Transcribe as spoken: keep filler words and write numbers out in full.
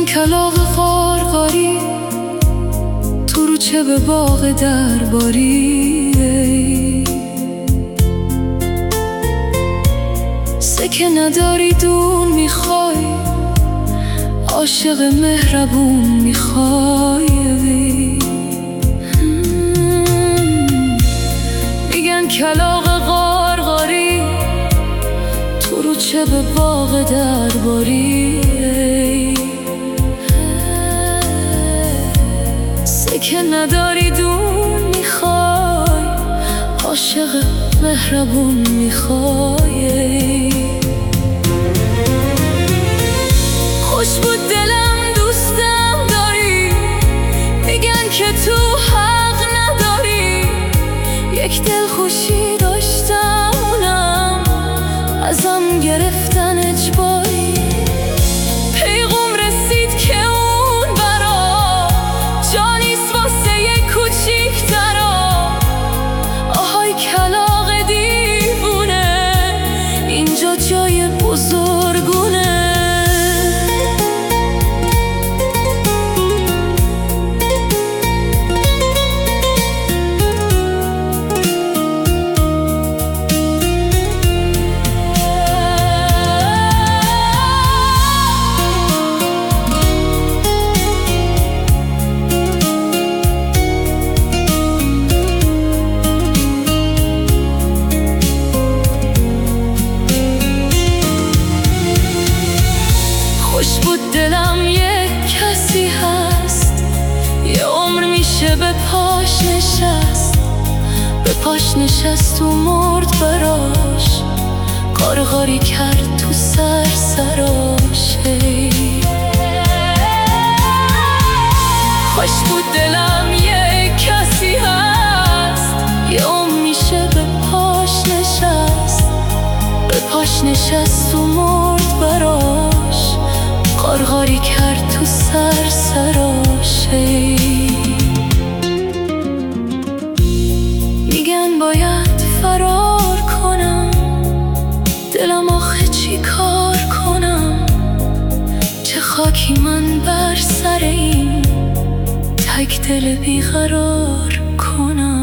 کلاغ قارقاری تو رو چه به باغ درباری، سکه نداری دون میخوای، عاشق مهربون میخوای. میگن کلاغ قارقاری تو رو چه به باغ درباری، سکه نداری دون میخوای، عاشق مهربون میخوای. خوش بود دلم دوستم داری، میگن که تو حق نداری. یک دل خوشی داشتم اونم ازم گرفتن اجباری. پیغام رسید که اون برا جانیست واسه یک کوچیک‌ترا. آهای کلاغ دیوونه اینجا جای بزرگونه. خوش بود دلم یک کسی هست، یه عمر میشه به پاش نشست. به پاش نشست و مرد براش، قارقاری کرد تو سر سراش. خوش بود دلم یک کسی هست، یه عمر میشه به پاش نشست. به پاش نشست و مرد براش، قارقاری کرد تو سر سراش. میگن باید فرار کنم، دلم آخه چی کار کنم. چه خاکی من بر سر این تک دل بیقرار کنم.